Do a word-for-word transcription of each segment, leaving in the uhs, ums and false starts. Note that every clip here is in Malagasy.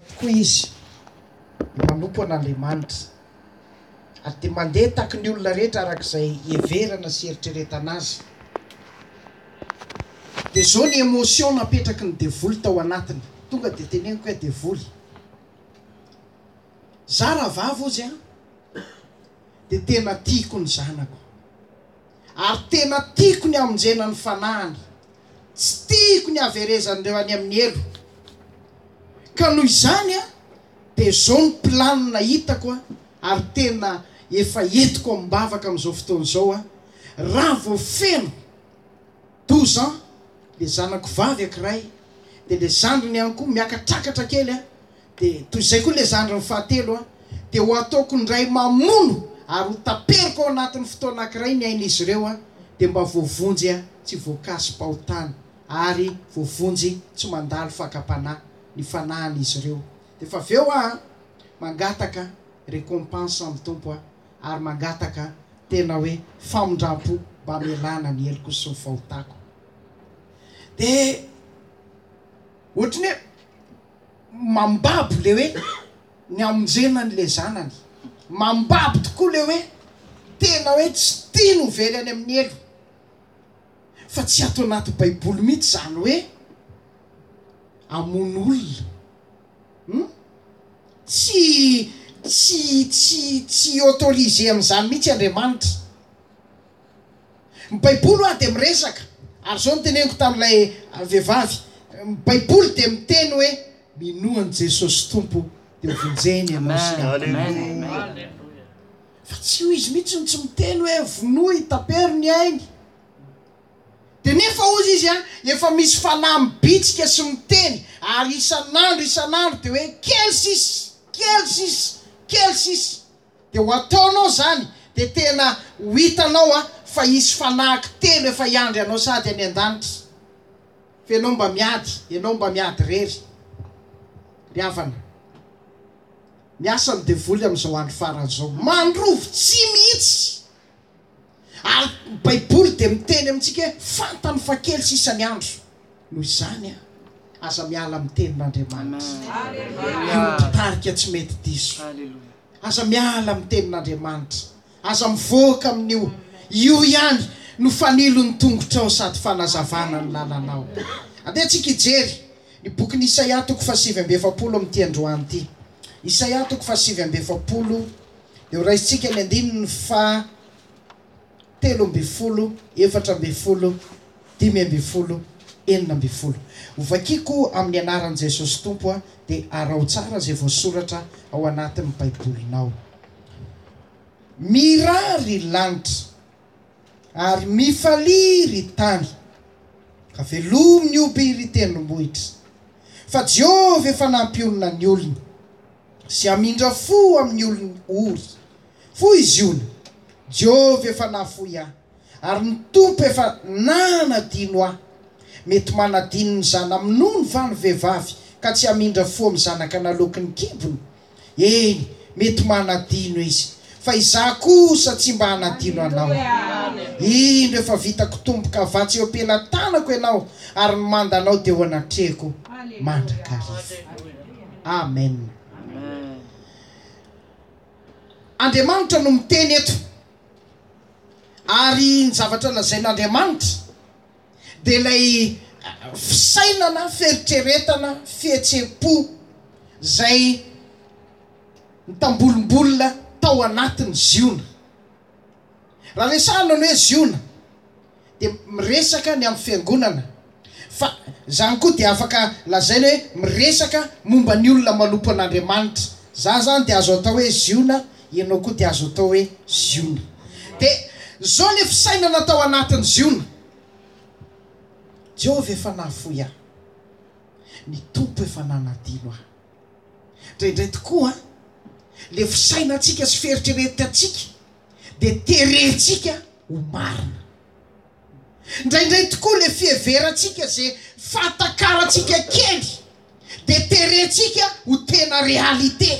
koa izy manompo an'Andriamanitra ary de mandeha taky ny olona rehetra arak'izay heverana sy eritreretana azy. De zao ny émotion napetraky ny devoly tao anatiny, tonga de teneniko hoe devoly za raha vavo izy a de tena tiako ny zanako ary tena tiako ny amonjena ny fanahany, tsy tiako ny averezan'ireo any amin'ny elo. Ka noho izany a de zao ny planina hitako a ary tena efa entiko ambavaka amin'izao fotoana zao a, raha vao feno douze ans le zanako vavy ankiray, de le zandriny ihany koa miakatrakatra kely a, de toy izay koa le zandriny fahatelo a, de ho ataoko ndray mamono ary ho taperiko ao anatin'ny fotoana ankiray ny ain'izy ireo a, de mba voavonjy a tsy voakasy-pahotany ary voavonjy tsy mandalo fakapanahy ny fanahan'izy ireo. De fa aveo a mangataka récompense amin'ny tompo a ary mangataka tena hoe famondram-po mba melana ny heliko sy ny fahotako. De ohatrany hoe mambabo le hoe ny amonjenany le zanany, mambabo tokoa le hoe tena hoe tsy tia no vely any amin'ny elo. Fa tsy ato anaty baiboly mihitsy zany hoe amono olona hmm? tsy tsy tsy tsy autorisé amin'izany mihitsy Andriamanitra. Ny baiboly a de miresaka ary zao ny teneniko tamin'ilay vehivavy, ny baiboly de miteny hoe minoany Jesosy tompo de vonjeny ianao sy ny fa tsy ho izy mihitsy ny tsy miteny hoe vonoy tapero ny ainy. De nefa ozy izy a efa misy fanahy mibitsika sy miteny ary isan'andro isan'andro de hoe kely sisy kely sisy kely sisy, de ho ataonao zany de tena ho hitanao a fa isy fanahy telo efa hiandry anao sady any an-danitra. Fa ianao mba miady, ianao mba miady rery. Ry havana, miasa ny devoly amin'izao andro farany zao, mandrovo tsy mihitsy. Ary baiboly de miteny amintsika hoe fantany fa kely sisa ny andro. Noho izany a aza miala amin'ny tenin'Andriamanitra. Io mpitarika tsy mety diso. Aza miala amin'ny tenin'Andriamanitra, aza mivoaka amin'io. Io ihany no fanilo ny tongotrao sady fanazavana ny lalanao. Andehantsika hijery ny boky ny Isaia toko fahasivy amby efapolo amin'ity androany ity. Isaia toko fahasivy amby efapolo de ho raisitsika ny andininy fa telo amby folo, efatra amby folo, dimy amby folo, enina amby folo. Hovakiko amin'ny anaran'i Jesosy Tompo a de arao tsara zay voasoratra ao anatin'ny baibolinao. Mirary lanitra ary mifaliry tany ka velomy ny oby ry tendrombohitra. Fa Jehova efa nampionina ny olona sy amindra fo amin'ny olona ory. Fo izy iony, Jehova efa nafoy ahy ary ny tompo efa nanadino ahy. Mety manadino ny zana minono va ny vehivavy ka tsy amindra fo amin'ny zanaka naloky ny kibony? Eny, mety manadino izy, fa izaho kosa tsy mba hanadino anao. Indro efa vitako tomboka avatsy eo ampelantanako ianao ary ny mandanao de ho anatrehako mandrakariva. Amen. Andriamanitra no miteny eto ary ny zavatra lazain'Andriamanitra de ilay fisainana, feritreretana, fihetsem-po zay mitambolombolona tao anatin'ny ziona. Raha resahana ny hoe ziona de miresaka ny amin'ny fiangonana, fa zany koa de afaka lazaina hoe miresaka momba ny olona manompo an'Andriamanitra. Za zany de azo atao hoe ziona, ianao koa de azo atao hoe ziona. De zao le fisainana tao anatin'ny ziona. Jehova efa nafoy ahy, ny tompo efa nanadino ahy. Indraindray tokoa le fisainantsika sy fieritreretantsika de terentsika ho marina. Indraindray tokoa le fiheverantsika zay fatakarantsika kely de terentsika ho tena realite.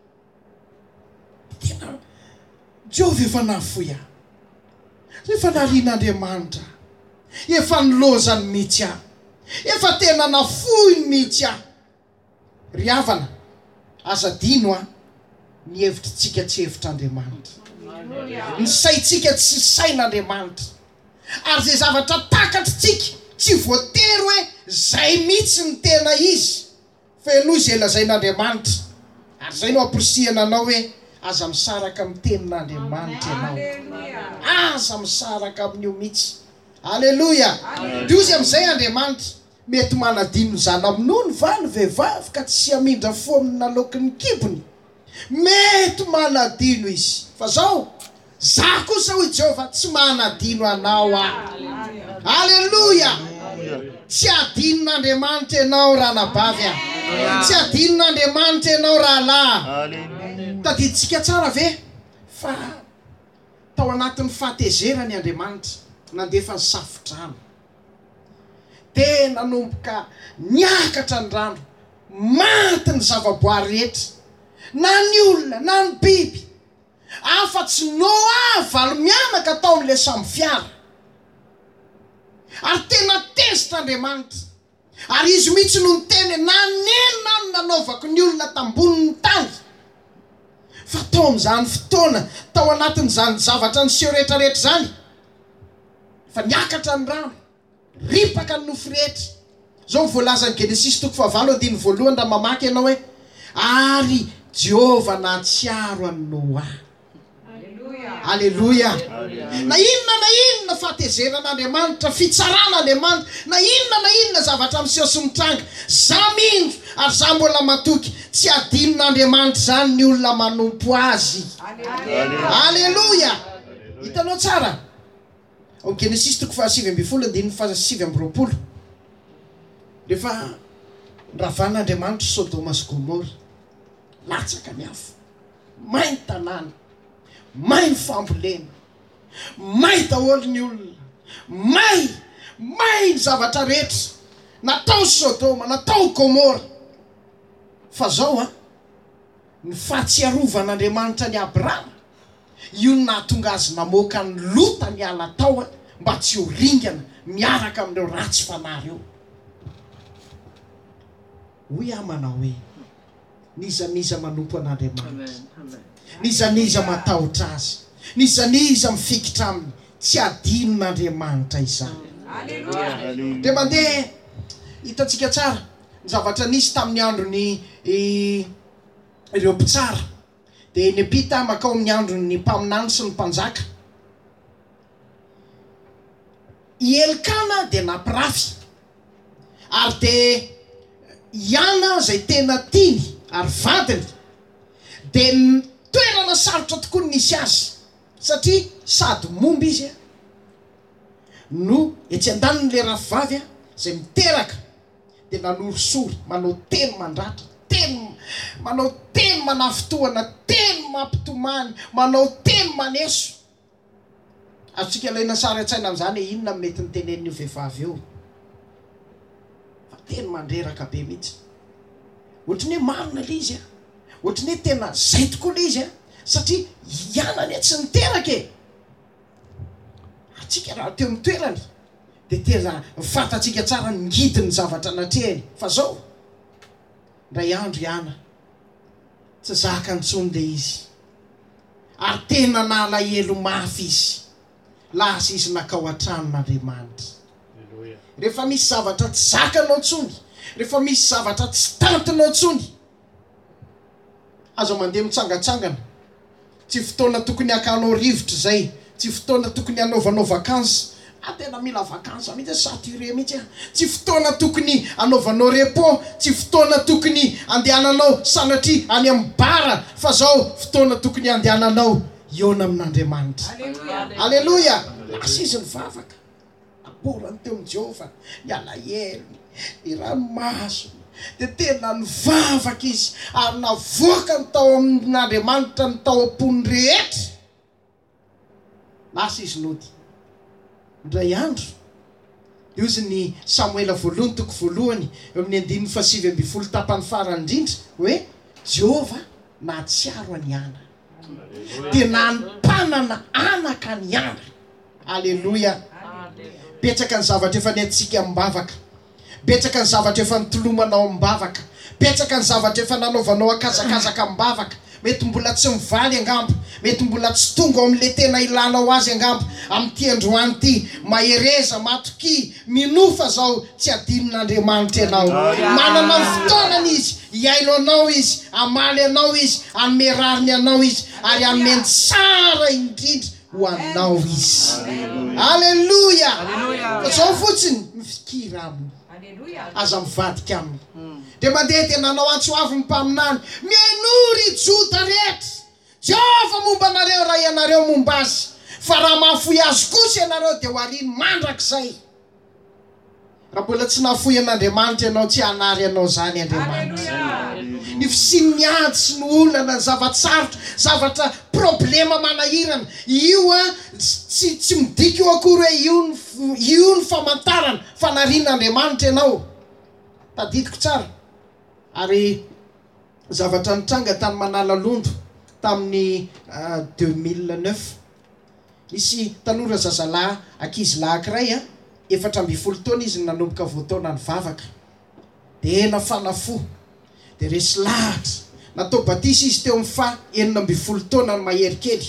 Tena Jehova efa nafoy ahy, efa narian'Andriamanitra, efa nilozany mihitsy ahy, efa tena nafoy mihitsy ahy. Ry havana, azadino a ny hevitritsika tsy hevitr'Andriamanitra, ny saitsika tsy sain'Andriamanitra, ary zay zavatra takatritsika tsy voatery hoe zay mihitsy ny tena izy fa enoy zay lazain'Andriamanitra. Ary zay no amporisihana anao hoe aza misaraka amin'ny tenin'Andriamanitra ianao, aza misaraka amin'io mihitsy. Aleloia. Dio izy amin'izay Andriamanitra mety manadino zana amin'ony va ny vehivavy ka tsy amindra fo amin'ny nalokin'ny kibony, mety manadino izy. Fa zao za kosa hoy Jehova tsy manadino anao a. Aleloia. Tsy adinon'Andriamanitra ianao ranabavy a, tsy adinon'Andriamanitra ianao rahalahy. Tadiditsika tsara ve fa tao anatin'ny fahatezerany Andriamanitra nandefa ny safodrano, tena nanomboka niakatra ny rano, maty ny zavaboary rehetra, na ny olona na ny biby, afa-tsy Noa valo mianaka tao amin'le samy fiara. Ary tena tezitr'Andriamanitra, ary izy mihitsy no niteny nanenina no nanaovako ny olona tambonin'ny tany. Fa tao amin'izany fotoana, tao anatin'izany zavatra ny seho rehetrarehetra zany, fa niakatra ny rano, ripaka ny nofo rehetra. Zao voalazany Genesis toko fahavalo andiny voalohany raha mamaky ianao hoe ary Jehova nahatsiaro an'i Noa. Aleluia. Na inona na inona fahatezeran'Andriamanitra, fitsaran'Andriamanitra, na inona na inona zavatra miseho sy mitranga, za mindro ary za mbola matoky, tsy adinon'Andriamanitra zany ny olona manompo azy. Aleluia. Hitanao tsara ao Genesis toko fahasivy amby folo andiny fahasivy amby roapolo, rehefa nravan'Andriamanitra Sodoma sy Gomora, latsaka ny afo, may ny tanàna, may ny fambolena, may daholo ny olona, may may ny zavatra rehetra natao Sodoma, natao Gomora. Fa zao a ny fahatsiarovan'Andriamanitra ny Abrahama, io nahatonga azy namoaka ny Lota ny ala tao mba tsy ho ringana miaraka amin'ireo ratsy fanahy reo. Hoy aho manao hoe nizaniza manompo an'Andriamanitra, nizaniza matahotra azy, nizaniza mifikitra aminy, tsy adinon'Andriamanitra izany. Dia mandeha hitantsika tsara ny zavatra nisy tamin'ny androny ireo mpitsara, dia nepita makao amin'ny androny mpaminany sy ny mpanjaka. I Elikana dia nampirafy, ary dia Iana zay tena tiany ary vadiny, dia toerana sarotra tokoa nisy azy, satria sady momba izy a, no etsy andaniny le rafivavy a zay miteraka, dia nanorosory manao teny mandratra, teny manao teny manafitoana, teny mampitomany, manao teny maneso. Azontsika ilaina sary an-tsaina amin'izany hoe inona mety nitenen'io vehivavy eo, fa teny mandreraka be mihitsy. Ohatrany hoe marina le izy a, ohatrany hoe tena zay tokoa le izy a, satria ianany a tsy niteraka e. Atsika raha teo amin'ny toerany dia tena fantatsika tsara ny ngidiny zavatra natrehany. Fa zao ndray andro Iana tsy zaka ntsony le izy, ary tena nalahelo mafy izy, lasa izy nakao an-tranon'Andriamanitra. Rehefa misy zavatra tsy zakanao ntsony, rehefa misy zavatra tsy tantinao ntsony, azo mandeha mitsangatsangana, tsy fotoana tokony hakanao rivotra zay, tsy fotoana tokony hanaovanao vakansy, a tena mila vakansy mihitsy saturé mihitsy a, tsy fotoana tokony hanaovanao repos, tsy fotoana tokony andehananao sanatria any amin'ny bara, fa zao fotoana tokony andehananao iona amin'Andriamanitra. Aleluia. Lasa izy nivavaka, aporany teo amin'ny Jehova, ny alahelo, ny ranomasina, dia tena nivavaka izy, ary navoaka ny tao amin'Andriamanitra ny tao am-pony rehetra. Lasa izy nody. Ndray andro, io izy ny Samuela voalohany toko voalohany eo amin'ny andininy fahasivy amby folo tapany farany indrindra, hoe Jehova nahatsiaro any Iana, dia nanimpanana anaka ny Iana. Aleluia. Petsaka ny zavatra efa nentsika mibavaka, betsaka ny zavatra efa nitolomanao ambavaka, betsaka ny zavatra efa nanaovanao akazakazaka ambavaka, mety mbola tsy mivaly angambo, mety mbola tsy tonga amin'le tena ilanao azy angambo. Amin'ity androany ity mahereza matoky minofa zao tsy adinon'Andriamanitra ianao. Manana ny fotoanany izy iaino anao izy, amaly anao izy, anome rariny anao izy, ary anome tsara indrindra ho anao izy. Aleluia. Fa zao fotsiny mifikira aminy, aza mivadika aminy, de mandeha tena anao antsoavy ny mpaminany, miainory jota rehetra Jehova momba anareo raha ianareo momba azy, fa raha mahafoy azy kosa ianareo dia ho ariny mandrakizay. Raha mbola tsy nahafoy an'Andriamanitra ianao, tsy hanary anao zany Andriamanitra. Ny fisin'ny ady sy ny olana, ny zavatsarotra, zavatra problema manahirana, io a tsy tsy midika io akory hoe io io ny famantarana fanarin'Andriamanitra ianao. Tadidiko tsara. Ary zavatra nitranga tany Manalalondo tamin'ny uh, deux mille neuf, nisy tanora zazalahy ankizy lahy ankiray a, efatra amby folo taona izy nanomboka voataona ny vavaka, de nafanafo, de resy lahatra, natao batisa izy teo mifa enina amby folo taona ny mahery kely,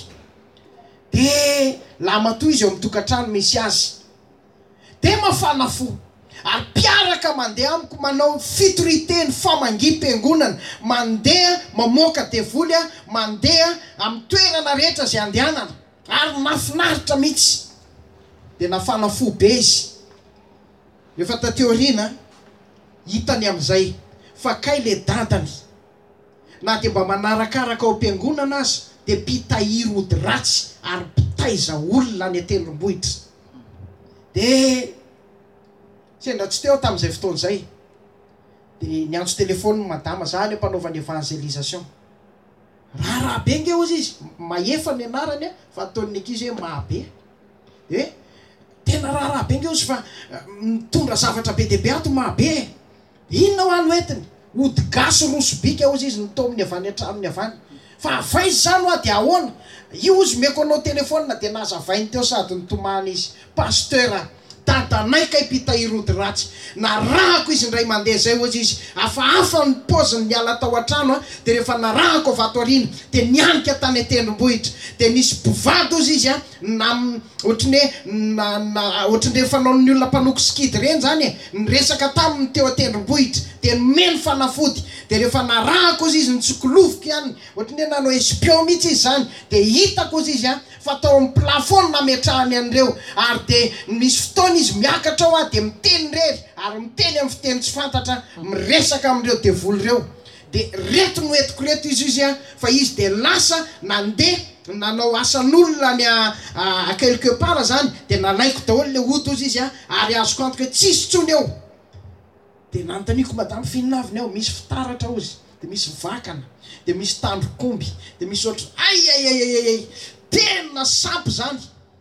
de lamatoa izy eo amin'ny tokantrano misy azy, de mafanafo. Ary mpiaraka mandeha amiko manao fitorité ny famangim-piangonana, mandeha mamoaka devoly, mandeha amin'ny toerana rehetra zay andehanana, ary nafinaritra mihitsy. De nafanafo be izy. Rehefa tateorina hitany amin'izay fa kay le dadany, na de mba manarakaraka ao am-piangonana azy, de mpitahiry ody ratsy ary mpitaiza olona any an-tendrombohitra. De sendra tsy teo tamin'izay fotoana izay, de niantso telefôny madama, zany mpanaovany evangelisation. Raha be nge ozy izy, maefa ny anarany fa ataon'ny ankizy hoe mahabe. Eh, tena raha be nge ozy fa mitondra zavatra be deabe ato mahabe. Inona ho any entiny? Ody gasy rosobika ozy izy nitao amin'ny avany an-tranony avany. Fa avaizy zany hoa de ahoana? Io ozy meko anao telefônina de nazavainy teo sady nitomany izy, pasteur dadanay kay mpitahiry ody ratsy, na rahako izy ndray mandeha zay ozy izy, hafahafa ny paoziny miala tao an-trano a, de rehefa narahako avy ato arina de nianika tany an-tendrombohitra, de nisy mpivady ozy izy a, na ohatriny hoe na na ohatriny rehefa nanao ny olona mpanoko skidy reny zany e, niresaka taminy teo an-tendrombohitra, de nomeny fanafody, de rehefa narahako ozy izy nitsokolovoka ihany, ohatriny hoe nanao espion mihitsy izy zany, de hitako ozy izy a fa tao amin'ny plafond nametrahany an'ireo, ary de misy fotoana izy miakatra ao a, de miteny rery, ary miteny amin'ny fiteny tsy fantatra, miresaka amin'ireo devoly reo. De reto no etiko reto izy izy a, fa izy de lasa nandeha nanao asan'olona ny a quelque part zany, de nalaiko daholo le ody ozy izy a, ary azoko antoka tsisy tsony eo. De nanontaniko madama fihinaviny ao, misy fitaratra ozy, de misy vakana, de misy tandrokomby, de misy ohatra ay ay ay ay ay, tena sampy zany.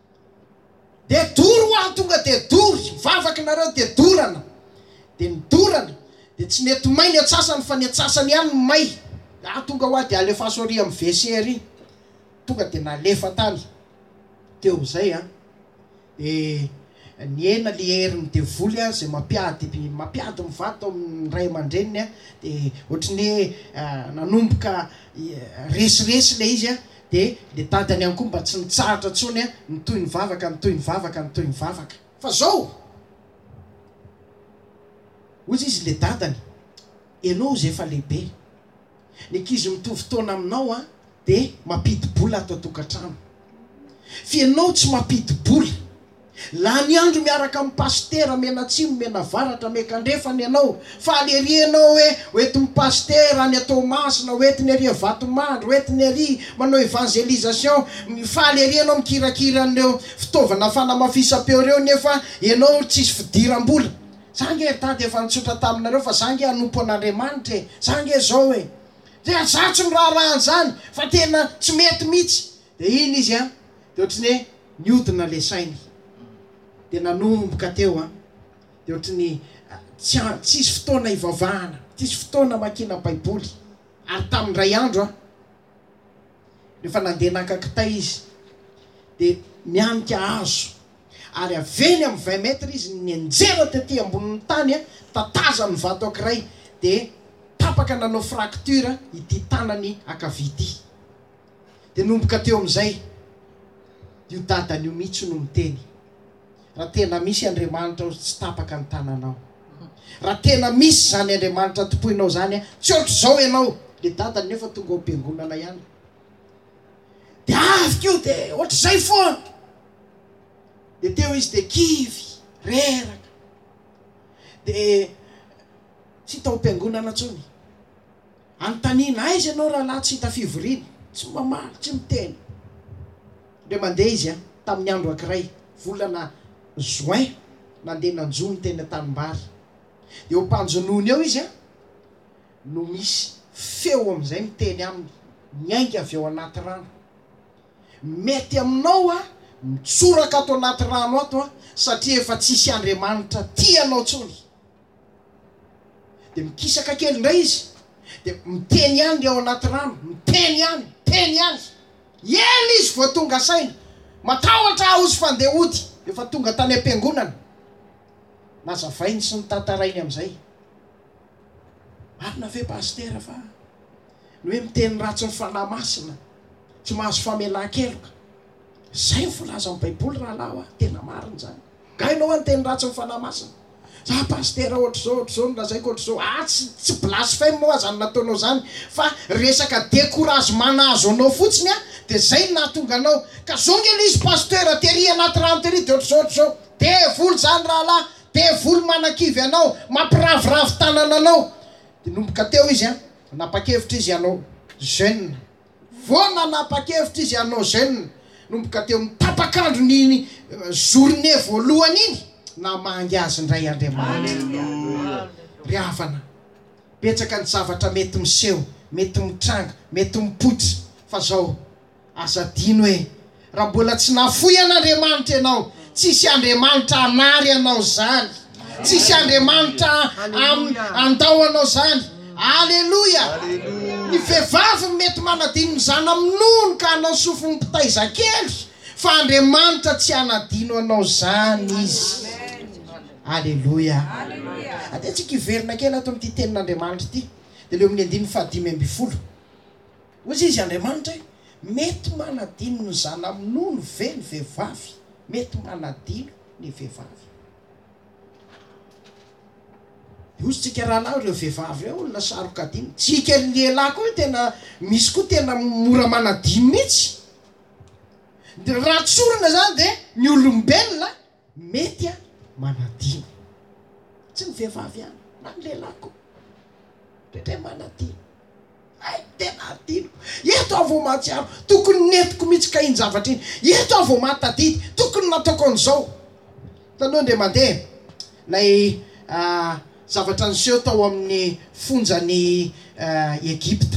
De doro ho tonga de dory, vavaky nareo de dorana, de nidorana, de tsy nety may ny atsasany fa ny atsasany ihany may. Ah tonga hoa de alefaso ary amin'ny W C ary, tonga de nalefa tany teo zay a. De niena le herin'ny devoly a, zay mampiady mampiady mivady tao amin'ny ray aman-dreniny a, de ohatriny hoe nanomboka resiresy le izy a, de le dadany ihany koa mba tsy nitsaratra tsony a, nitoy ny vavaka, nitoy ny vavaka, nitoy ny vavaka. Fa zao ozy izy le dadany, enao zay efa lehibe, ny ankizy mitovy taona aminao a, de mampidi-bola ato atokantrano. Fianao tsy mampidi-bola, la ny andro miaraka amin'ny pasteur mena atsimo mena varatra mekandrefany ianao, fa alerianao hoe oetiny pasteur any atao masina, oetiny ary vatomandro, oetiny ary manao evangelisation, fa alerianao mikirakira an'ireo fitaovana fanamafisam-peo reo, nefa ianao tsisy fidiram-bola. Zange tady efa nitsotra taminareo fa zange anompo an'Andriamanitra e, zange zao e, de azatsy ny raharahany zany, fa tena tsy mety mihitsy. De iny izy a, de ohatriny hoe niodina le sainy, de nanomboka teo a, de ohatriny tsisy fotoana ivavahana, tsisy fotoana makina baiboly. Ary tamin'ny ray andro a, rehefa nandeha nankakitay izy, de mianika hazo, ary aveny amin'ny vingt metre izy ny anjera tety ambonin'ny tany a tataza ny vato ankiray de tapaka nanao fracture ity tanany akavity de nomboka teo amin'izay io dadany io mihitsy no miteny raha tena misy Andriamanitra tsy tapaka ny tananao raha tena misy zany Andriamanitra topoinao zany a tsy ohatry zao ianao le dadany nefa tonga am-piangonana ihany de avy io de ohatr'izay foana de teo izy de kivy reraka de tsy hita am-piangonana tsony antanina aizy ianao raha lahy tsy hita fivoriana tsy mamaly tsy miteny de mandeha izy a tamin'ny andro ankiray volana juin nandeha nanjony teny an-tanimbary de eo mpanjonony eo izy a no misy feo amin'izay miteny aminy miainga avy eo anaty rano mety aminao a mitsoraka ato anaty rano ato a satria efa tsisy Andriamanitra tianao tsony de mikisaka kely indray izy de miteny ihany ao anaty rano miteny ihany miteny ihany ela izy vao tonga saina matahotra aho izy fandeha ody efa tonga tany am-piangonana nazavainy sy ny tantarainy amin'izay marina ve pastera fa no hoe miteny ratsy ny fanahy masina tsy mahazo famelan-keloka zay ny volaza amin'ny baiboly raha lahy tena marina zany gainao any teny ratsy ny fanahy masina za pastera ohatr' zao ohatr' zao nolazaiko ohatr' zao ah tsy tsy blasphème moa zany nataonao zany fa resaka découragement azo anao fotsiny a de zay nahatonga anao ka zao ngely izy pastera tery anaty rano tery de ohatr' zao ohatr' zao devoly zany raha lahy devoly manan-kivy anao mampiraviravy tanana anao de nomboka teo izy a napa-kevitra izy anao jeune voana napa-kevitra izy anao jeune nomboka teo mitapakandro ny journée voalohany iny na mangy azy indray Andriamanitra riavana betsaka ny zavatra mety miseho mety mitranga mety mipotry fa zao azadino hoe raha mbola tsy nafoy an'Andriamanitra ianao tsisy Andriamanitra anary anao zany tsisy Andriamanitra andao anao zany alleluia ny vehivavy mety manadino ny zana minono ka anao sofiny mpitaizakely fa Andriamanitra tsy anadino anao zany izy alleluia ade tsika iverina kely ato amin'ity tenin'Andriamanitra ity de leo amin'ny andiny fahadimy amby folo ozy izy Andriamanitra mety manadino ny zana minono ve ny vehivavy mety manadino ny vehivavy ozytsika raha lahy reo vehivavy reo olona sarokadiny tsika ny lehilahy koa tena misy koa tena mora manadino mihitsy de raha tsorina zany de ny olombelona mety a manadino tsy ny vehivavy ihany na ny lehilahy koa rehetra manadino ay tena adino eto aho vao mahatsiaro tokony netiko mihitsy ka iny zavatra iny eto aho vao mahatadidy tokony nataoko an'izao tanoa nde mandeha lay zavatra niseho tao amin'ny fonjany Egypta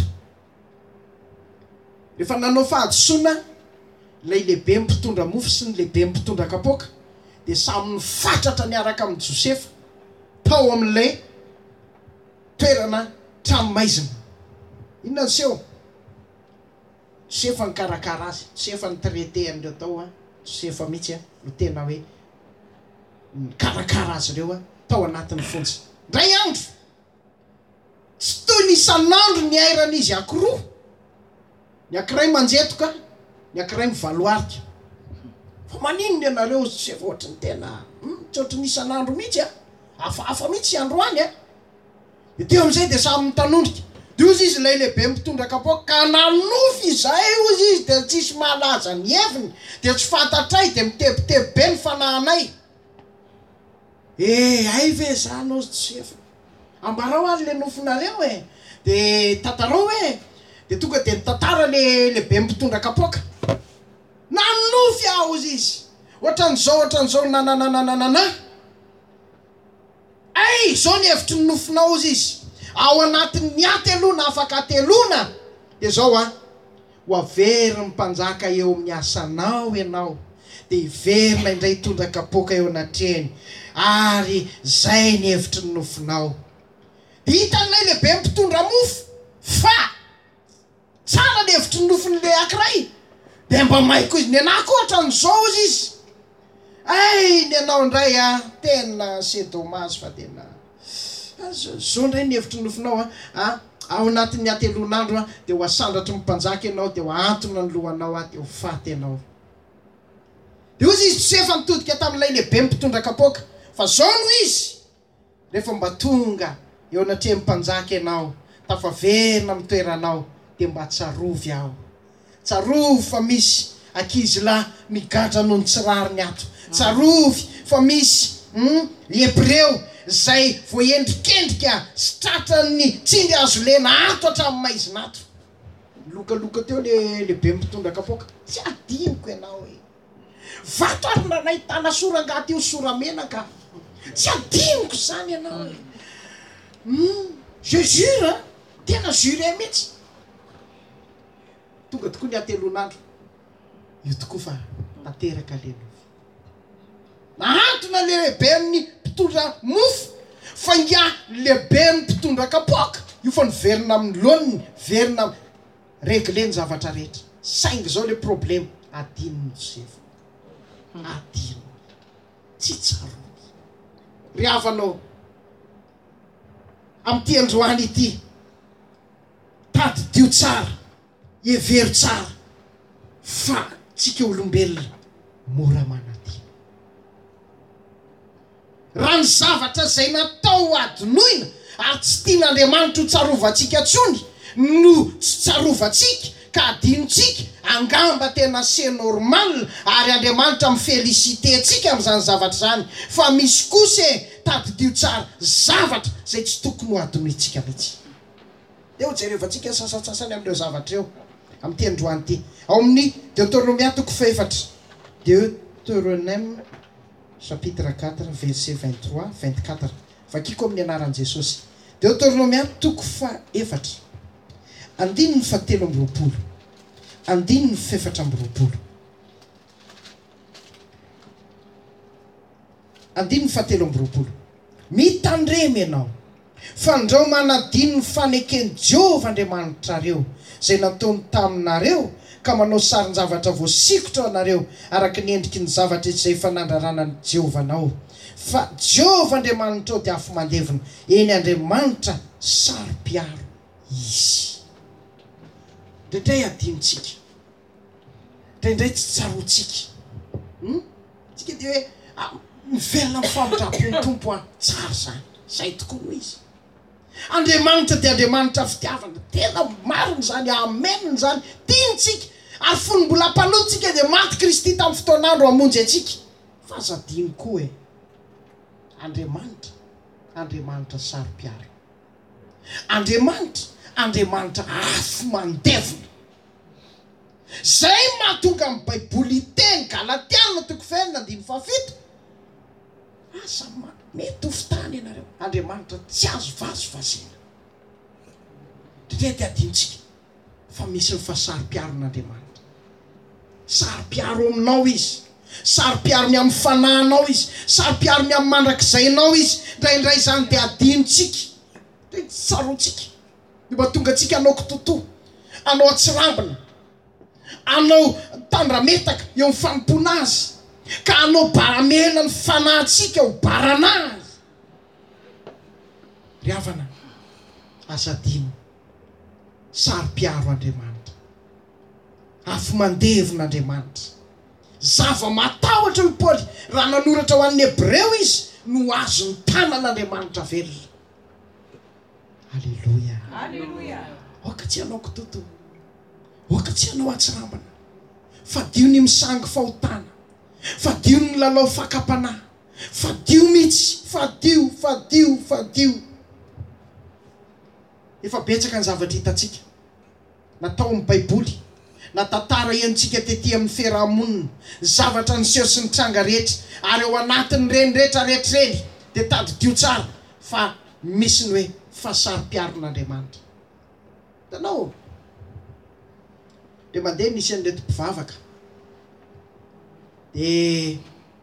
rehefa nanao fahadisoana lay lehibe mpitondra mofo sy ny lehibe mpitondra kapoaka de samy nifatratra niaraka amin'ny Josefa tao amin'ilay toerana tranomaizina inona niseho Josefa nikarakara azy Josefa nitraité an'ireo tao a Josefa mihitsy a no tena hoe nikarakara azy ireo a tao anatin'ny fonja ndray andro tsy toy ny isan'andro ny airana izy ankiroa ny ankiray manjetoka ny ankiray mivaloarika fa manino ny anareo Josefa ohatry ny tena tsy ohatry ny isan'andro mihitsy a hafahafa mihitsy androany a de teo amin'izay de samy mitanondrika de ozy izy lay lehibe mitondra kapoaka ka nanofy izay ozy izy de tsisy malaza ny heviny de tsy fantatray de mitebiteby be ny fanahinay eh ay ve zany ozy Josefa ambarao ary le nofinareo e de tatarao e de tonga de nitantara le lehibe mitondra kapoaka nanofy aho ozy izy ohatran'izao ohatran'izao nananananana ay zao ny hevitry ny nofinao ozy izy ao anatin'ny atelona afaka atelona de zao a ho avery ny mpanjaka eo amin'ny asanao ianao de iverina indray tondra kapoaka eo anatreny ary zay ny hevitry ny nofinao de hitan'ilay lehibe mpitondra mofo fa tsara ny hevitry ny nofin'le ankiray de mba maiko izy ny anako ohatran'izao izy izy ay ny anao indray a tena c'est dommage fa tena zao ndray ny hevitry nofinao a a ao anatin'ny atelonandro a de ho asandratry mimpanjaka ianao de ho antona ny lohanao a de ho faty ianao de ozy izy tsy efa nitodika tamin'ilay lehibe mpitondra kapoaka fa zao no izy rehefa mba tonga eo anatria mimpanjaka ianao tafaverina mitoeranao de mba tsarovy aho tsarovy fa misy akizy lahy migadra noho ny tsirariny ato tsarovy fa misy mm, hebreo zay voendrikendrika sy tratrany tsindry azo lena ato hatramin'ny maizinato lokaloka teo le lehibe mitondra kapoaka tsy adiniko ianao e vato ary nanahitana sorangaty io soramenaka tsy adiniko zany ianao e mm, je jure tena jure mihitsy tonga tokoa ny atelonandro io tokoa fa tateraka lenovy naantona le lehibe amin'ny mpitondra mofo fa ngia lehibe ny mpitondra kapoaka io fa niverina amin'ny loniny verina regle ny zavatra rehetra saingy zao le problème adinony josefa adino tsy tsarony ry havanao am'ty androany ity tady dio tsara hevero tsara fa tsika olombelona mora manadino raha ny zavatra zay natao adinoina ary tsy tian'Andriamanitra ho tsarovantsika tsony no tsy tsarovantsika ka adinotsika angamba tena c'est normal ary Andriamanitra mifelicité tsika am'izany zavatra zany fa misy kosa tady dio tsara zavatra zay tsy tokony ho adinoitsika mihitsy de ho jerevantsika sasatsasany am'ireo zavatra eo am'ty androany ty ao amin'ny Deutéronome toko faefatra Deutéronome chapitre quatre verset vingt-trois vingt-quatre vakiko amin'ny anaran'i Jesosy Deutéronome toko faefatra andininy fahatelo amby roapolo andininy faefatra amby roapolo andininy fahatelo amby roapolo mitandremy ianao fa ndrao manadino ny fanekeny Jehova Andriamanitrareo zay nataony taminareo ka manao sarin-javatra voasikotra anareo araky ny endriky ny zavatra izay fanandrarana ny Jehovanao fa Jehova Andriamanitra dia afo mandevina eny Andriamanitra saro-piaro izy ndraindray adinotsika ndraindray tsy tsarotsika hmm? tsika de hoe ah, mivelona mifampidrapony tompo a tsara zany zay tokoa noho izy Andriamanitra dia Andriamanitra fitiavana tena mariny zany ameniny zany tiantsika ary fony mbola mpanotsika de maty Kristy tamin'ny fotoanandro amonjy atsika fa zadino koa e Andriamanitra Andriamanitra saro-piaro Andriamanitra Andriamanitra afo mandevina zay mahatonga amin'ny baiboly teny Galatiana toko faenina andiny fahafito asa mety ho fitany ianareo Andriamanitra tsy azo vazovazena drety adinotsika fa misy ny fahasaro-piaron'Andriamanitra saro-piaro aminao izy saro-piarony amin'ny fananao izy saro-piarony amin'ny mandrakizainao izy ndraindray zany de adinotsika de tsarotsika de mba tonga atsika anao kitoto anao atsirambina anao tandrametaka eo amin'ny fanompona azy ka anao baramena ny fanahtsika ho baranazy ry havana azadino saro-piaro Andriamanitra afo mandevin'Andriamanitra zava matahotra ny Paoly raha nanoratra ho an'ny Hebreo izy no azo ny tanan'Andriamanitra velona Alleluia Alleluia oka tsy anao kitoto oka tsy anao atsirambana fa dio ny misangy fahotana fa dio ny lalao fakapana fa dio mihitsy fa dio fa dio fa dio efa betsaka ny zavatra hitatsika natao amin'ny baiboly na tantara entsika tetỳ amin'ny fiarahamonina zavatra niseho sy nitranga rehetra ary ao anatin'ny reny rehetra rehetra reny de tady dio tsara fa misy ny hoe fahasaro-piaron'Andriamanitra tanao de mandeha nisy an'reto mpivavaka de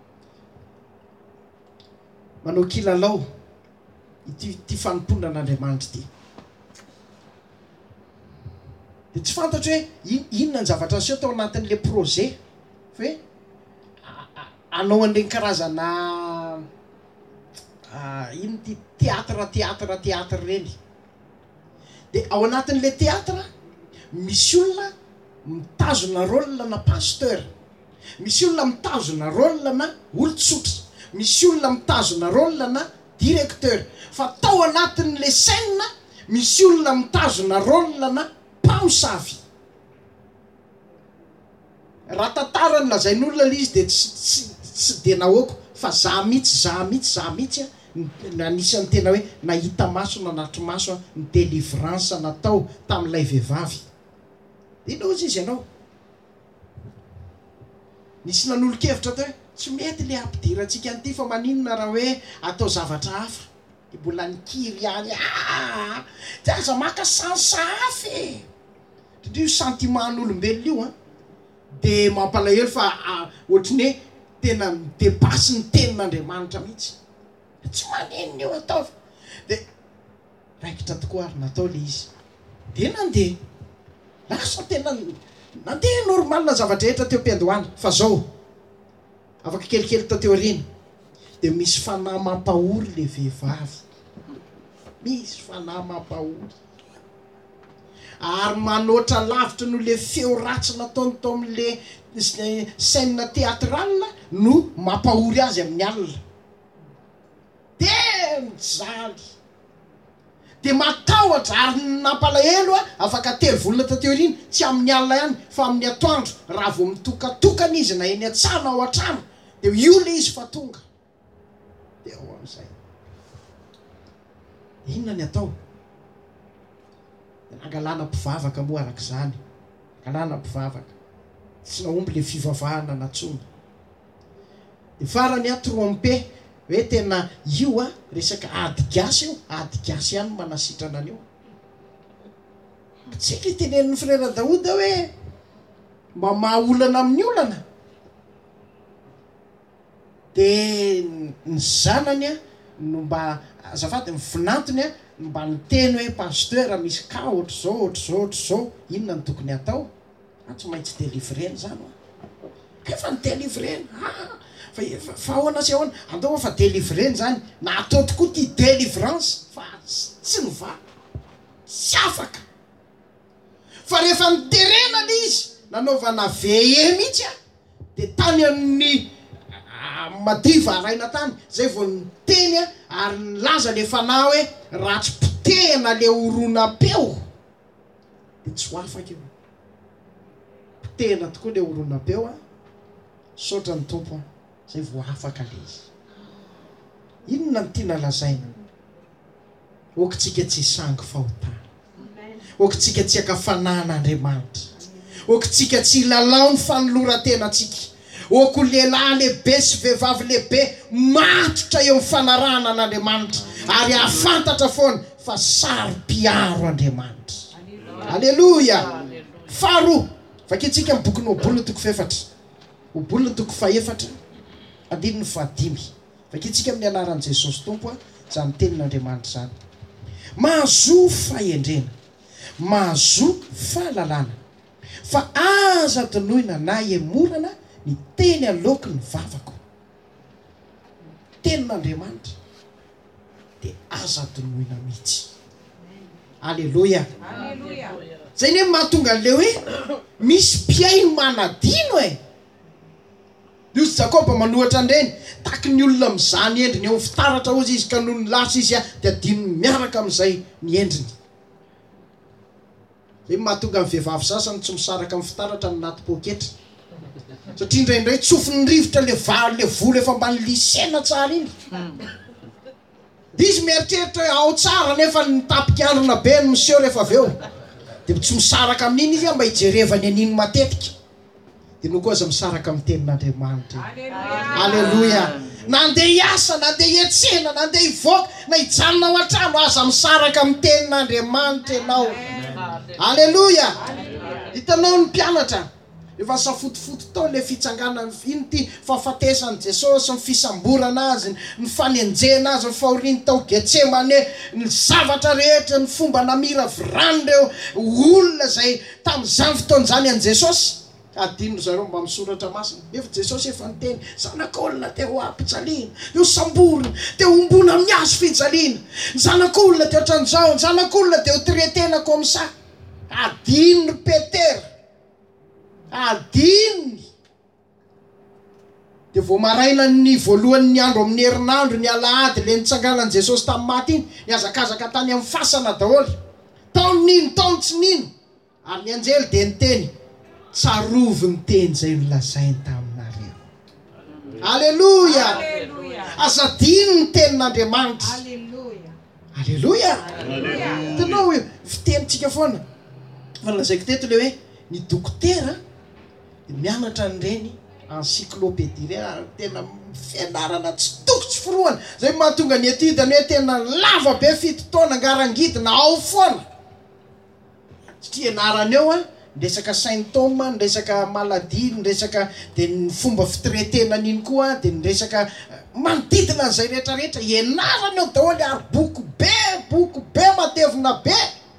manao kilalao ity ty fanompona an'Andriamanitra ty de tsy fantatra hoe inona ny zavatra niseho tao anatin'le projet fa hoe anao an'ireny karazana ino ty teatra teatra teatra reny. De ao anatin'le teatra misy olona mitazona rôle na pasteur, misy olona mitazona rôle na olon-tsotra, misy olona mitazona rôle na directeur. Fa tao anatin'le scène misy olona mitazona rôle na mpamosavy. Raha tantara ny lazain'olona le izy de tsy de nahoako fa za mihitsy za mihitsy za mihitsy anisan'ny tena hoe nahita maso nanatry maso ny délivrance natao tamin'ilay vehivavy. Inao izy izy ianao nisy nanolo-kevitra tao hoe tsy mety le ampidira antsika an'ity fa maninona raha hoe atao zavatra hafa. De mbola nikiry any ah tsy aza maka sansafy io sentimentn'olombelona io a de mampalahelo fa ohatriny hoe tena midepasy ny tenin'Andriamanitra mihitsy. Tsy manenina io atao de raikitra tokoa ary natao le izy de nandeha lasa tena nandeha normal na zavatra rehetra teo am-piandohana. Fa zao afaka kelikely tao teo aoriana de misy fanahy mampahory le vehivavy, misy fanahy mampahory ary manoatra lavitra no le feo ratsy nataony tao amin'le scène théâtrale no mampahory azy amin'ny alina. De mijaly de matahotra ary nampalahelo a afaka telo volana tateo aoriana tsy amin'ny alina ihany fa amin'ny atoandro raha vao mitokatokana izy na eny an-tsana ao an-trano de io le izy fa tonga de ao amin'izay inona ny atao. Angalana mpivavaka moa arak'izany, angalana mpivavaka tsy naomby le fivavahana natsony. De farany a trompe hoe tena io a resaka ady gasy io, ady gasy ihany manasitrana an'io. Tsy le tenen'ny frera Daoda hoe mba mahaolana amin'ny olana. De ny zanany a no mba azafady mifinantony a mba niteny hoe pasteur misy ka ohatr' zao ohatr' zao ohatr' zao inona ny tokony atao. A tsy maintsy délivreny zany kaefa ny délivreny fa fa ahoana sy ahoana andao fa délivreny zany na atao tokoa ty délivrance fa tsy nova tsy afaka. Fa rehefa niterena le izy nanaovana veye mihitsy a de tany amin'ny madiva araina tany zay vao niteny a ary nilaza le fanahy hoe raha tsy potehana le oronam-peo de tsy ho afaka io. Potehana tokoa le oronam-peo a saotra ny tompo a zay vao afaka le izy. Inona ny tiana lazaina? Okitsika tsy sangy fahotana, okitsika tsy akafanan'Andriamanitra, okitsika tsy lalao ny fanoloran-tenatsika, oko lehilahy lehibe sy vehivavy lehibe matotra eo mifanarahana an'Andriamanitra ary ahafantatra foana fa saro-piaro Andriamanitra. Aleloia. Faharoa vaketsika amin'ny boky ny Obolona toko faefatra, Obolona toko faefatra andininy fahadimy vaketsika amin'ny anaran'i Jesosy Tompo a zany tenin'Andriamanitra zany. Mahazo fahendrena, mahazo fahalalana, fa aza tonoina na emorana ny teny aloky ny vavako. Tenin'Andriamanitra de aza tonoina mihitsy. Aleluia. Aleluia. Zay ny mahatonga an'le hoe misy mpiaino manadino e. Io Jakoba manohatra an'ireny taky ny olona mizany endriny eo fitaratra ozy izy ka noho ny lasa izy a de adino miaraka amin'izay ny endriny. Zay mahatonga amin'ny vehivavy sasany tsy misaraka amin'ny fitaratra amin'ny naty poketra satria indraindray tsofin'ny rivotra le valo le volo efa ambany lisena tsara iny. De izy mieritreritra hoe ao tsara nefa nitapika-androna be ny miseho rehefa avy eo de tsy misaraka amin'iny izy a mba hijerevany an'iny matetika. De no koa aza misaraka amin'ny tenin'Andriamanitra. Aleluia. Nandeha hiasa, nandeha hiantsena, nandeha hivoaka na hijanona ao an-trano aza misaraka amin'ny tenin'Andriamanitra ianao. Aleluia. Hitanao ny mpianatra efa safotofoto tao le fitsanganana iny ty fahafatesan'i Jesosy, ny fisamborana azy, ny fanenjena azy, ny fahoriany tao Getsemane, ny zavatra rehetra, ny fomba namira virany reo olona zay tamin'izany fotoana zany an'i Jesosy. adino zareo mba misoratra masina efa Jesosy efa niteny zanak'olona te ho ampijaliana io samborina te ombona amin'ny hazo fijaliana zanak'olona te ohatran'izao zanak'olona te ho traitena comme ça adino Petera adino de vao maraina ny voalohan'ny andro amin'ny herinandro ny alahady le nitsanganan Jesosy tamin'ny maty iny niazakazaka tany amin'ny fasana daholo taony nino taony tsy nino ary ny anjely de niteny tsarovy ny teny zay nolazainy taminareo. Alleluia, azadino ny tenin'Andriamanitra. Alleluia, tanao hoe fitenitsika foana fa lazaiko teto le hoe ny dokotera mianatra an'ireny encyclopédie tena fianarana tsy tokotry foroana zay mahatonga ny etidany hoe tena lava be fito taona ngarangidina ao foana satria ianarana eo a ndresaka symptôme ndresaka maladie ndresaka de ny fomba fitretena n'iny koa de ndresaka manodidina an'izay rehetrarehetra ianarana eo daholo ary boky be boky be matevina be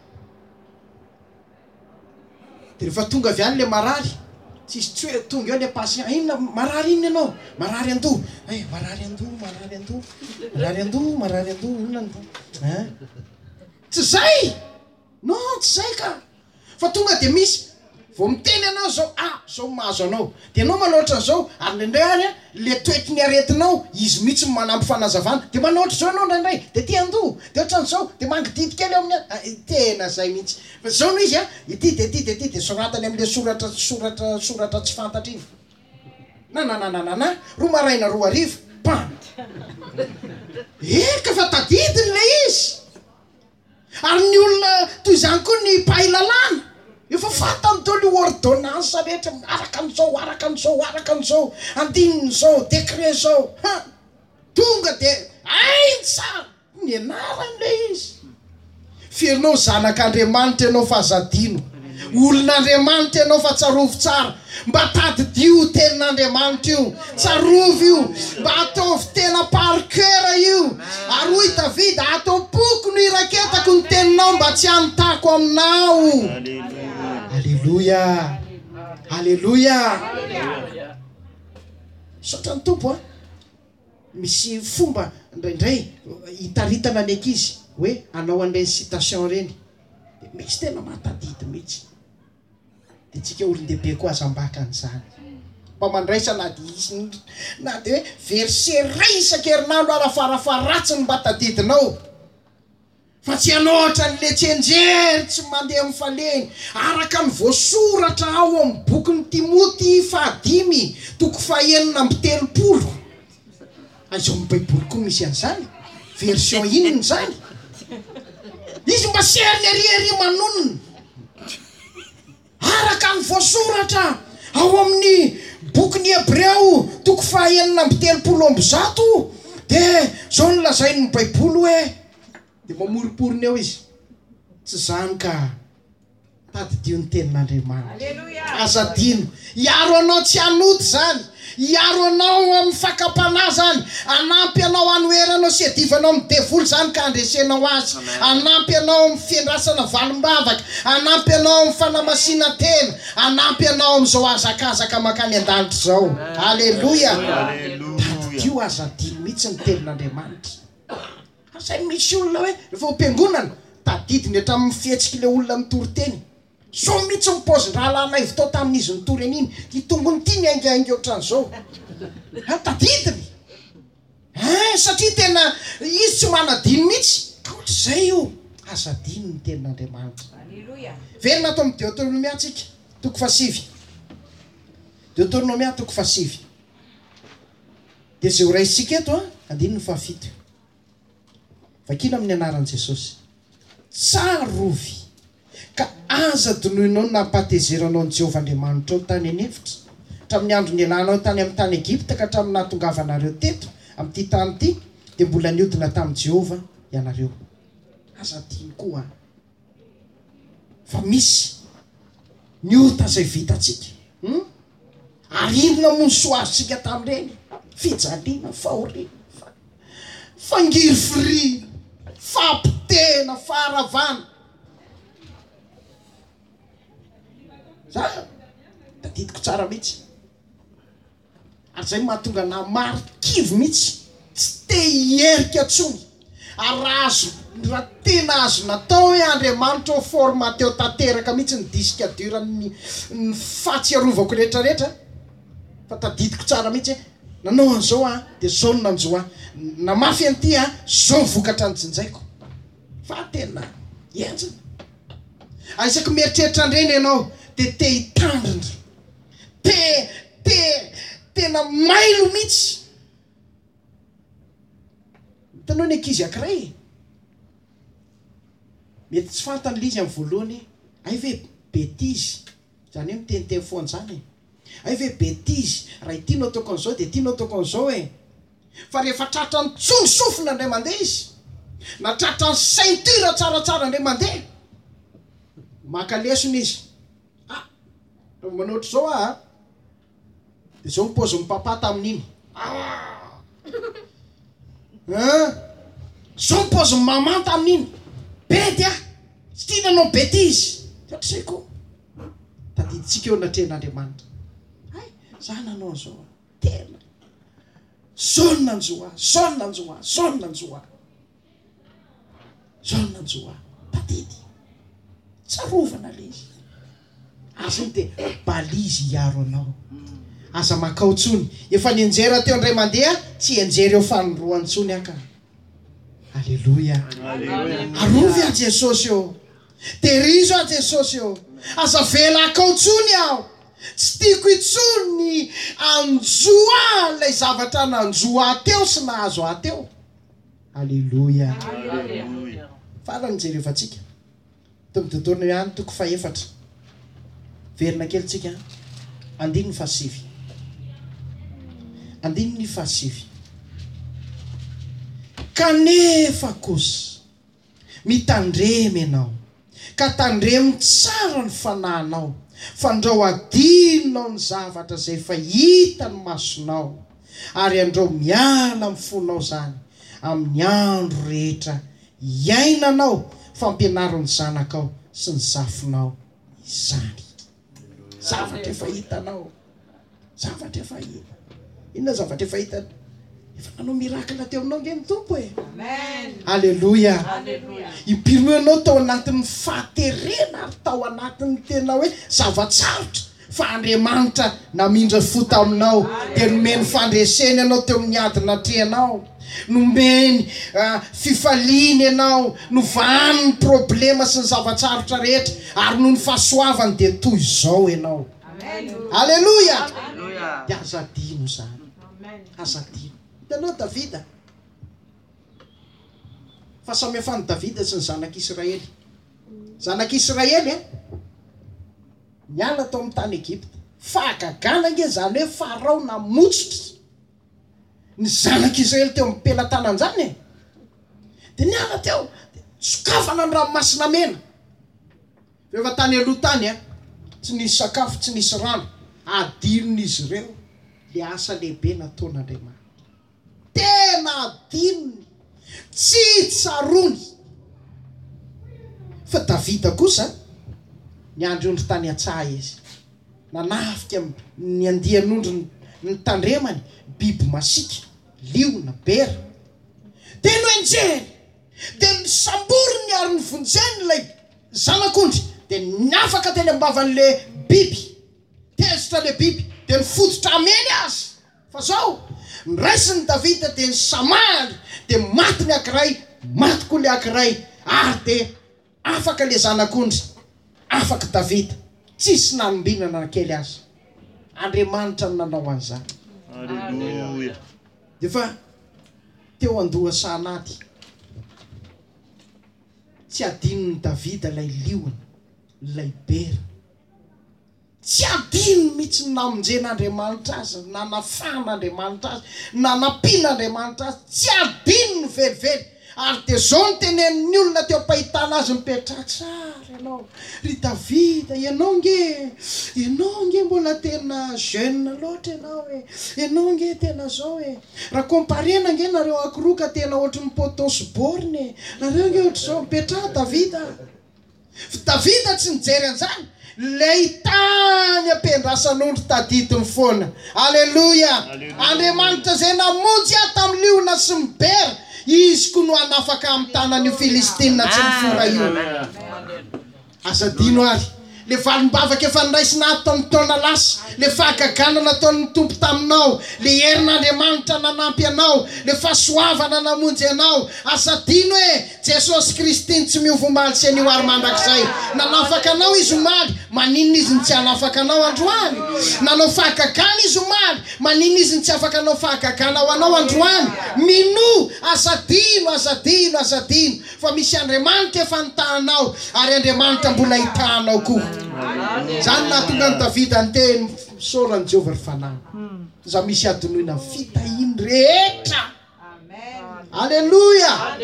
de rehefa tonga avy any le marary tsisy tsy hoe tonga eo le patient inona marary iny ianao marary andoha ay marary andoha marary andoha marary andoha marary andoha inona andoha tsy zay non tsy zay ka fa tonga de misy vao miteny anao zao ah zao mahazo anao de anao manoatra an'izao ary ndraindray any le toeky ny aretinao izy mihitsy manampy fanazavana de manoatra zao anao ndraindray de ty andoha de ohatran'izao de mangididy kely amin'ny tena zay mihitsy fa zao no izy a ity de ty de ty de soratany am'le soratra soratra soratra tsy fantatra iny na na na na na na roa maraina roa arivo pan eka fa tadidiny le izy ary ny olona toy izany koa ny mpahay lalàna efa fata amin'ny daholo ordonnance rehetra araka an'izao araka an'izao araka an'izao andinin'izao décret zao ha tonga de ainy tsara ny anaran'le izy fianao zanak'Andriamanitra ianao fa azadino olon'Andriamanitra ianao fa tsarovy tsara mba tadidio tenin'Andriamanitra io tsarovy io mba ataovy tena par cœur io ary hoy Davida atao-poko no iraketako ny teninao mba tsy anotako aminao. Alleluia, alleluia. Saotra ny tompo a misy fomba ndraindray hitaritana ny ankizy hoe anao an'ireny citation reny de misy tena mahatadidy mihitsy de tsika olon-dehibe koa azambaka an'izany mba mandraisana de izy na de hoe verset ray isan-kerinandro arafarafaratsiny mba tadidinao fa tsy anao ohatran'le tsenjery tsy mandeha amin'ny faleny araka ny voasoratra ao amin'ny bokin'ny Timoty fahadimy toko fahaenina amby telopolo azao amin'ny baiboly koa misy an'izany version inony zany izy mba seriny ariary manonona araka ny voasoratra ao amin'ny bokin'ny Hebreo toko fahaenina amby telopolo amby zato de zao no lazainy ny baiboly hoe de mamoriporiny eo izy tsy zany ka tadidio ny tenin'Andriamanitra azadino iaro anao tsy hanoty zany iaro anao amin'ny fakapana zany anampy anao anoheranao sy adivanao amin'ny devoly zany ka andresenao azy anampy anao amin'ny fiandrasana valombavaka anampy anao amin'ny fanamasina tena anampy anao amin'izao azakazaka makany an-danitra zao. Alleluia, tadidio azadino mihitsy ny tenin'Andriamanitra. Zay misy olona hoe rehefa am-piangonana tadidiny hatramin'ny fihetsiky le olona mitory teny so mihitsy mipozin-draha lanay vitao tamin'izy nitory an'iny ty tongony ty niaingaingy ohatran'izao a tadidiny a satria tena izy tsy manadino mihitsy ka ohatr'izay io azadino ny tenin'Andriamanitra. Verina atao amin'ny Deutéronomia tsika toko fasivy Deutéronomia toko fasivy de zay ho raisitsika eto a andininy fahafito vakina amin'ny anaran'i Jesosy tsarovy ka aza donoinao nampatezeranao ny Jehovah Andriamanitra ao tany an'efitra hatramin'ny andro nialanao tany amin'ny tany Egipta ka hatramin'ny nahatongavanareo teto amin'ity tany ity de mbola niodina tamin'i Jehovah ianareo. Azadino koa fa misy niota zay vitatsika hmm? Arindona moa ny soazitsika tamin'ireny fijaliana fahoriana fangiry firi fampitena faharavana za tadidiko tsara mihitsy ary zay mahatonga na marikivy mihitsy tsy te hierika tsony ary azo raha tena azo natao hoe Andriamanitra ho forma teo tanteraka mihitsy ny disque dur ny ny fahatsiarovako rehetrarehetra fa tadidiko tsara mihitsy nanao an'izao a dia zao no nanjo a na mafy an'ity a zao vokatra ny jinjaiko fa tena enjana aisaky mieritreritra andreny ianao dia te hitandrina te te tena mailo mihitsy hitanao ny ankizy ankiray mety tsy fantany lizy amin'ny voalohany ay ve betizy zany hoe miteniteny foana zany ay ve betizy raha itianao ataoko an'izao dia tianao ataoko an'izao e fa rehefa tratra ny tsony sofina indray mandeha izy na tratra ny ceinture tsaratsara indray mandeha maka lesona izy ah manoatra zao ah dia zao mipaozy mipapata amin'iny zao mipaozy mamanta amin'iny bety ah tsy tiananao betizy satrasaiko tadiditsika eo natren'Andriamanitra ay za nanao an'izao tena zao nanjoa zao nanjoa zao nanjoa zao nanjoa tadidy tsarovana le izy azy ny te balizy hiaro anao aza makao tsony efa nienjera teo indray mandeha tsy enjery eo fanoroany tsony aka alleloia arovy a Jesosy eo terizo a Jesosy eo aza vela akao tsony aho tsy tiako itsony anjoa lay zavatra nanjoa teo sy nahazo ateo alleloia farany jerevantsika tomidodorina ihany toko faefatra verina kely tsika andininy fasivy andininy fasivy kanefa kosa mitandremy ianao ka tandremy tsara ny fanahinao fandrao adinonao ny zavatra zay fa hita ny masonao ary andrao miala amin'ny fonao zany amin'ny andro rehetra iainanao fampianaro ny zanakao sy ny zafinao izany zavatra efa hitanao zavatra efa hita inona zavatra efa hita efa nanao mirakla teo aminao nge ny tompo e alleloia impirimoanao tao anatin'ny fahaterena ary tao anatin'ny tena hoe zavatsarotra fa Andriamanitra namindra fota aminao dia nomeny fandreseny ianao teo amin'ny adina treanao nomeny uh, fifaliana ianao novany ny problema sy ny zavatsarotra rehetra ary noho ny fahasoavany dia toy izao ianao alleloia dia azadino zany azadino hitanao Davida fa samihafany Davida sy ny zanak'Israely zanak'Israely e niala tao amin'ny tany Egypta fahagagana nge zany hoe Farao namotsitra ny zanak'Israely teo amin'ny pelantanany zany e dia niala teo sokafana ny ranomasina mena rehefa tany aloha tany a tsy nisy sakafo tsy nisy rano adinon'izy ireo le asa lehibe nataon'Andriamanitra tena adinony tsy tsarony fa Davida kosa ny androndro tany atsaha izy nanafika ny andian'ondro ny tandremany biby masika liona bera dia no enjeny dia ny samborony ary ny vonjeny lay zanak'ondry dia niafaka teny ambavan'le biby tezitra le biby dia ny fototra ameny azy fa zao ny raisiny Davida dia ny samaly dia maty ny akiray maty koa le akiray ary dia afaka le zanak'ondry afaka Davida tsisy nanombinana na kely azy Andriamanitra no nanao an'izany alleluia dia fa teo andoha sanaty tsy adinony Davida lay liona lay bera tsy adinony mihitsy namonjen'Andriamanitra azy nanafan'Andriamanitra azy nanampian'Andriamanitra azy tsy adinony velively ary dia zao ny tenen'ny olona teo am-pahitana azy mipetra tsara ianao ry Davida ianao nge ianao nge mbola tena jeune loatra ianao e ianao nge tena zao e raha komparena nge nareo akoroka tena ohatry ny potosy borne nareo nge ohatry zao mipetra Davida Davida tsy nijery an'izany leitany ampiandrasan'ondro tadidiny foana. Aleloia. Andriamanitra zay namonjy ato amin'ny liona sy mibera, izy koa no anafaka amin'ny tanan'io Filistina tsy mifora io. Azadino ary le valim-bavaka efa niraisina ato amin'ny taona lasa, le fahagagana nataon'ny tompo taminao, le herin'Andriamanitra nanampy anao, le fahasoavana namonjy anao. Azadino hoe Jesosy Kristy tsy miova omaly sy anio ary mandrakizay. Nanafaka anao izy omaly, maninona izy ny tsy hanafaka anao androany? Nanao fahagagana izy omaly, maninona izy ny tsy afaka anao fahagagana ho anao androany? Mino, azadino, azadino, azadino fa misy Andriamanitra efa nitahanao, ary Andriamanitra mbola hitahanao koa. Zany nahatonga ny Davida niteny misaorany Jehovah ry fanahy, za misy adonoina fitahiny rehetra. Aleluia.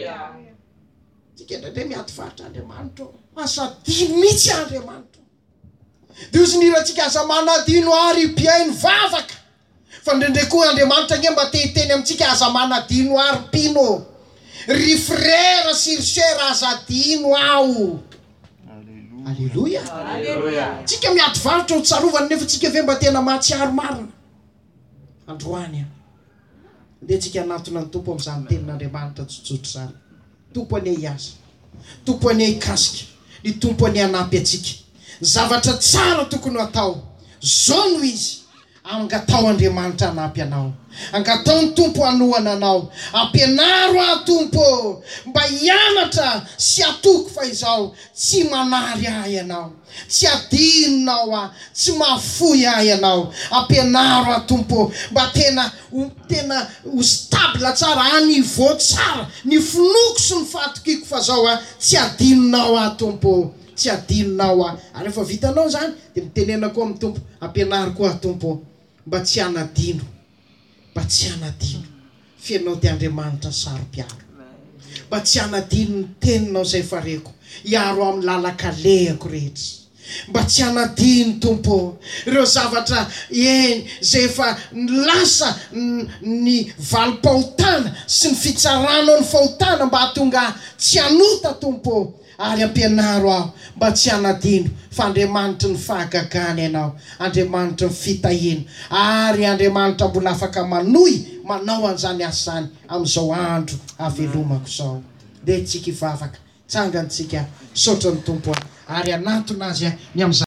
Tsika ndraindray miady faritra Andriamanitra, azadino mihitsy Andriamanitra. Dia izy niratsika aza manadino ary mpiainy vavaka, fa ndraindray koa Andriamanitra nge mba te-teny amintsika aza manadino ary mpino. Ry frère sy ry sœur azadino ao. Aleluia. Tsika miady varitra ho tsarovany nefa tsika ve mba tena mahatsiaro marina androany. Dia tsika anatona ny tompo amin'izany tenin'Andriamanitra tsotsotra zany. Tompo any hiasa, tompo any hikasika, ny tompo any hanampy atsika. Zavatra tsara tokony atao, zao no izy. Angatao Andriamanitra hanampy anao, angatao ny tompo hanohana anao. Ampianaro aho tompo mba hianatra sy atoko fa izao tsy manary ahy ianao, tsy adinonao aho, tsy mahafoy ahy ianao. Ampianaro aho tompo mba tena tena ho stable tsara, anivô tsara ny finoko sy ny fahatokiko fa zao a tsy adinonao aho tompo, tsy adinonao aho. Ary efa vitanao zany dia mitenena koa amin'ny tompo, ampianaro koa aho tompo mba tsy hanadino, mba tsy hanadino fianao dia Andriamanitra saro-piaro, mba tsy hanadino ny teninao zay fareko hiaro amin'ny lalakalehako rehetra, mba tsy hanadino tompo ireo zavatra eny zay efa lasa ny valim-pahotana sy ny fitsaranao ny fahotana mba hatonga tsy hanota tompo. Ary ampianaro aho mba tsy hanadino fa Andriamanitra ny fahagagana ianao, Andriamanitra ny fitahina, ary Andriamanitra mbola afaka manohy manao an'izany asa zany amin'izao andro avelomako zao. Dia tsika hivavaka, tsangantsika saotra ny tompo ary anatona azy ny amin'izany